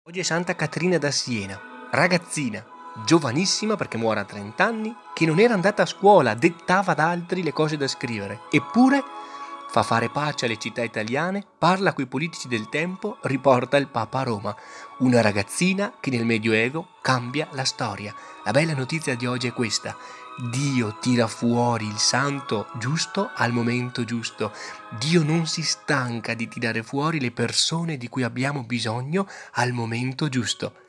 Oggi è Santa Caterina da Siena, ragazzina, giovanissima perché muore a 30 anni, che non era andata a scuola, dettava ad altri le cose da scrivere, eppure fa fare pace alle città italiane, parla coi politici del tempo, riporta il Papa a Roma. Una ragazzina che nel Medioevo cambia la storia. La bella notizia di oggi è questa: Dio tira fuori il santo giusto al momento giusto. Dio non si stanca di tirare fuori le persone di cui abbiamo bisogno al momento giusto.